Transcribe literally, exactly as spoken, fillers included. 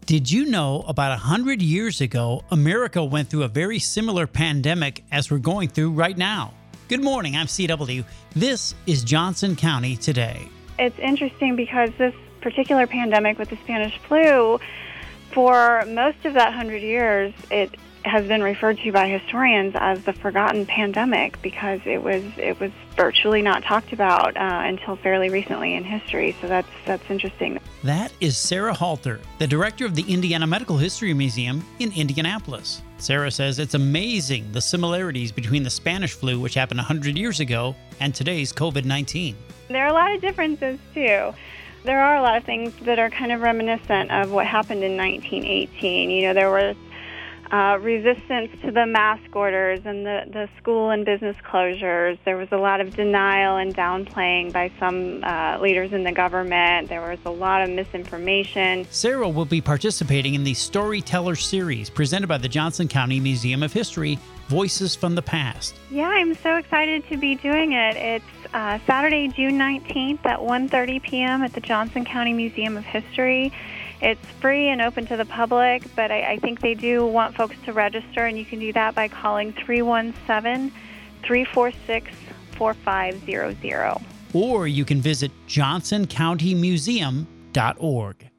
Did you know about one hundred years ago, America went through a very similar pandemic as we're going through right now? Good morning, I'm C W. This is Johnson County Today. It's interesting because this particular pandemic with the Spanish flu, for most of that one hundred years, it has been referred to by historians as the forgotten pandemic because it was it was virtually not talked about uh, until fairly recently in history. So that's that's interesting. That is Sarah Halter, the director of the Indiana Medical History Museum in Indianapolis. Sarah says it's amazing the similarities between the Spanish flu, which happened one hundred years ago, and today's COVID nineteen. There are a lot of differences, too. There are a lot of things that are kind of reminiscent of what happened in nineteen eighteen. You know, there was Uh, resistance to the mask orders and the, the school and business closures. There was a lot of denial and downplaying by some uh, leaders in the government. There was a lot of misinformation. Sarah will be participating in the Storyteller series presented by the Johnson County Museum of History, Voices from the Past. Yeah, I'm so excited to be doing it. It's uh, Saturday, June nineteenth at one thirty p.m. at the Johnson County Museum of History. It's free and open to the public, but I, I think they do want folks to register, and you can do that by calling three one seven, three four six, four five zero zero. Or you can visit johnson county museum dot org.